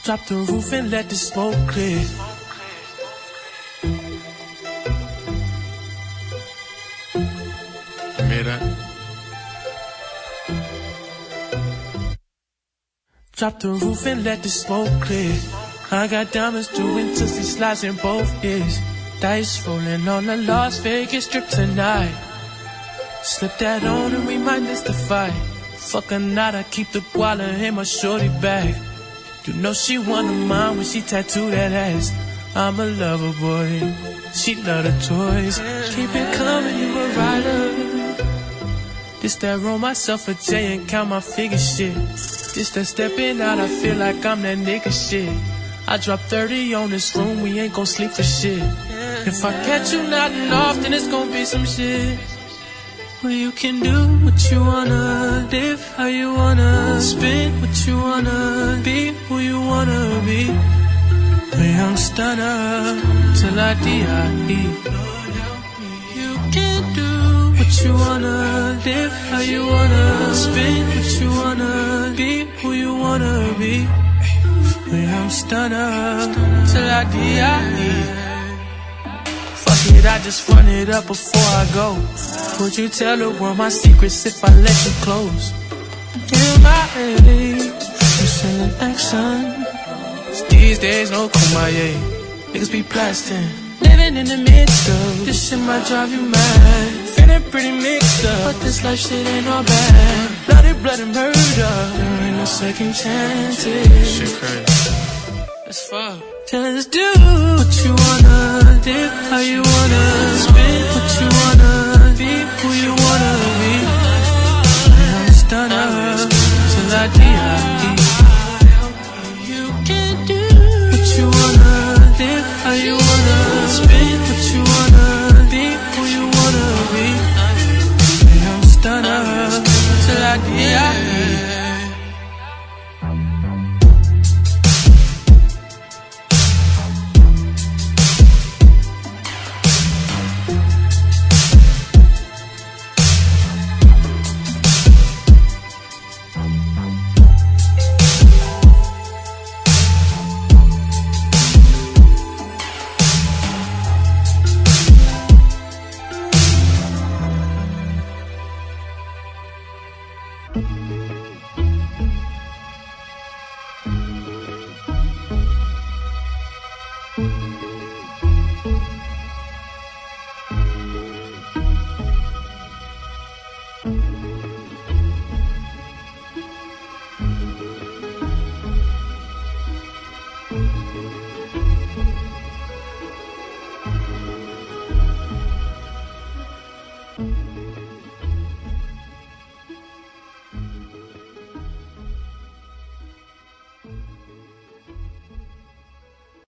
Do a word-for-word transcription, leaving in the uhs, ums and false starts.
Drop the roof and let the smoke clear. Mira. Drop the roof and let the smoke clear. I got diamonds doing tootsie slides in both ears. Dice rolling on the Las Vegas Strip tonight. Slip that on and we might miss the fight. Fuck a night, I keep the guala in my shorty bag. You know she one of mine when she tattooed that ass. I'm a lover boy, she love the toys. Keep it coming, you a rider. This that roll myself a J and count my figure shit. This that stepping out, I feel like I'm that nigga shit. I drop thirty on this room, we ain't gon' sleep for shit. If I catch you nodding off, then it's gon' be some shit. Well, you can do what you wanna, live how you wanna, spin what you wanna, be who you wanna be. A young stunner, till I D I E. You can do what you wanna, live how you wanna, spin what you wanna, be who you wanna be. A young stunner, till I D I E. Fuck it, I just run it up before I go. Would you tell the world my secrets if I let you close? In my head, you selling action. These days, no kumbaya. Niggas be blasting. Living in the midst of this shit might drive you mad. Feeling pretty mixed up, but this life shit ain't all bad. Bloody, bloody murder. There ain't no second chances. Shit crazy. That's fuck. Just do what you wanna, live how you wanna,